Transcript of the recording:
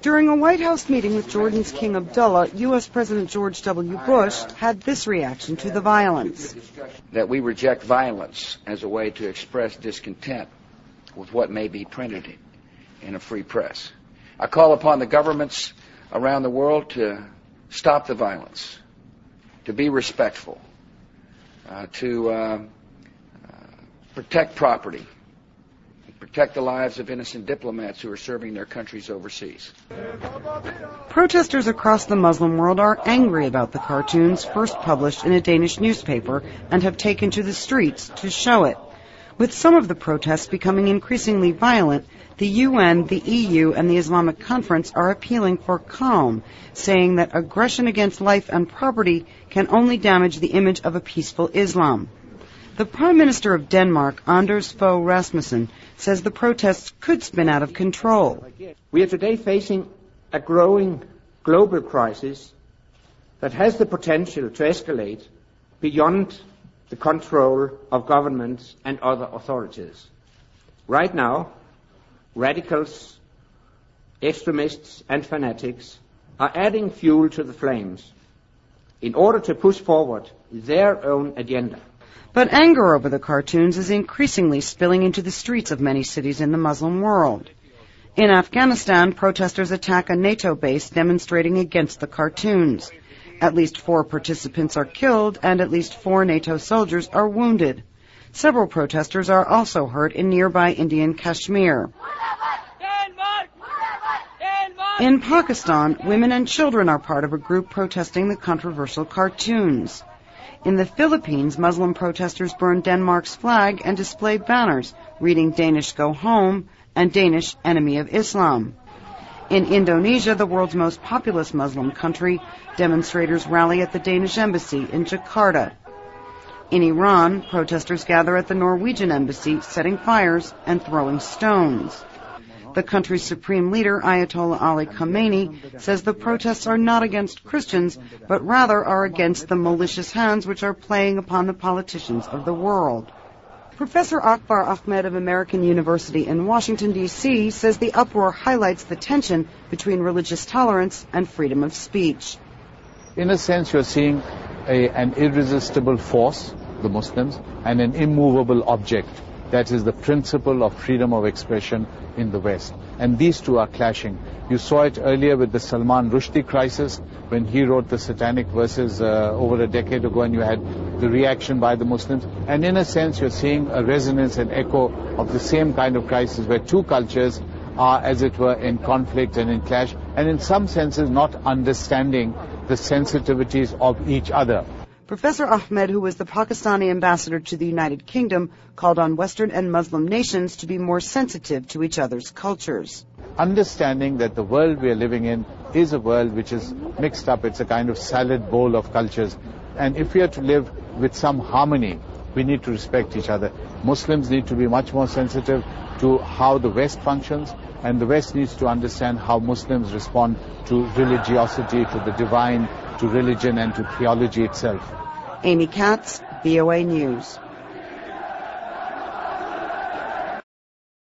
During a White House meeting with Jordan's King Abdullah, U.S. President George W. Bush had this reaction to the violence. That we reject violence as a way to express discontent with what may be printed in a free press. I call upon the governments around the world to stop the violence, to be respectful, to protect property, protect the lives of innocent diplomats who are serving their countries overseas. Protesters across the Muslim world are angry about the cartoons first published in a Danish newspaper and have taken to the streets to show it. With some of the protests becoming increasingly violent, the UN, the EU, and the Islamic Conference are appealing for calm, saying that aggression against life and property can only damage the image of a peaceful Islam. The Prime Minister of Denmark, Anders Fogh Rasmussen, says the protests could spin out of control. We are today facing a growing global crisis that has the potential to escalate beyond the control of governments and other authorities. Right now, radicals, extremists, and fanatics are adding fuel to the flames in order to push forward their own agenda. But anger over the cartoons is increasingly spilling into the streets of many cities in the Muslim world. In Afghanistan, protesters attack a NATO base demonstrating against the cartoons. At least 4 participants are killed and at least 4 NATO soldiers are wounded. Several protesters are also hurt in nearby Indian Kashmir. In Pakistan, women and children are part of a group protesting the controversial cartoons. In the Philippines, Muslim protesters burned Denmark's flag and displayed banners reading Danish Go Home and Danish Enemy of Islam. In Indonesia, the world's most populous Muslim country, demonstrators rally at the Danish embassy in Jakarta. In Iran, protesters gather at the Norwegian embassy, setting fires and throwing stones. The country's supreme leader, Ayatollah Ali Khamenei, says the protests are not against Christians, but rather are against the malicious hands which are playing upon the politicians of the world. Professor Akbar Ahmed of American University in Washington, D.C., says the uproar highlights the tension between religious tolerance and freedom of speech. In a sense, you're seeing an irresistible force, the Muslims, and an immovable object. That is the principle of freedom of expression in the West. And these two are clashing. You saw it earlier with the Salman Rushdie crisis, when he wrote the satanic verses over a decade ago, and you had the reaction by the Muslims. And in a sense, you're seeing a resonance and echo of the same kind of crisis, where two cultures are, as it were, in conflict and in clash, and in some senses not understanding the sensitivities of each other. Professor Ahmed, who was the Pakistani ambassador to the United Kingdom, called on Western and Muslim nations to be more sensitive to each other's cultures. Understanding that the world we are living in is a world which is mixed up. It's a kind of salad bowl of cultures. And if we are to live with some harmony, we need to respect each other. Muslims need to be much more sensitive to how the West functions, and the West needs to understand how Muslims respond to religiosity, to the divine, to religion, and to theology itself. Amy Katz, VOA News.